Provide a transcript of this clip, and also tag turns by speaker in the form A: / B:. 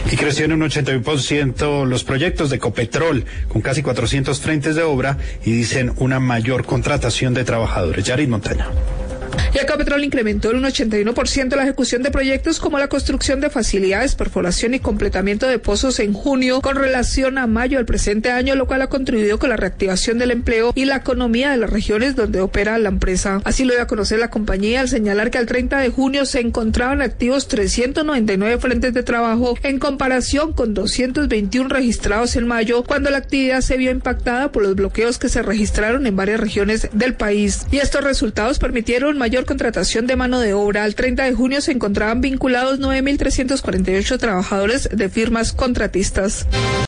A: Y creció en un 81% los proyectos de Ecopetrol, con casi 400 frentes de obra y dicen una mayor contratación de trabajadores. Yarit Montaña.
B: Y Ecopetrol incrementó en un 81% la ejecución de proyectos como la construcción de facilidades, perforación y completamiento de pozos en junio con relación a mayo del presente año, lo cual ha contribuido con la reactivación del empleo y la economía de las regiones donde opera la empresa. Así lo dio a conocer la compañía al señalar que al 30 de junio se encontraban activos 399 frentes de trabajo en comparación con 221 registrados en mayo, cuando la actividad se vio impactada por los bloqueos que se registraron en varias regiones del país. Y estos resultados permitieron mayor contratación de mano de obra. Al 30 de junio se encontraban vinculados 9.348 trabajadores de firmas contratistas.